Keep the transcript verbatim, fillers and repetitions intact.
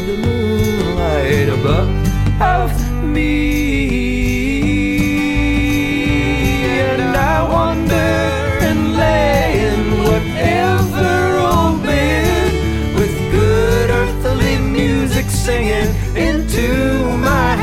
the moonlight above me. And I wonder and lay in whatever old bed with good earthly music singing into my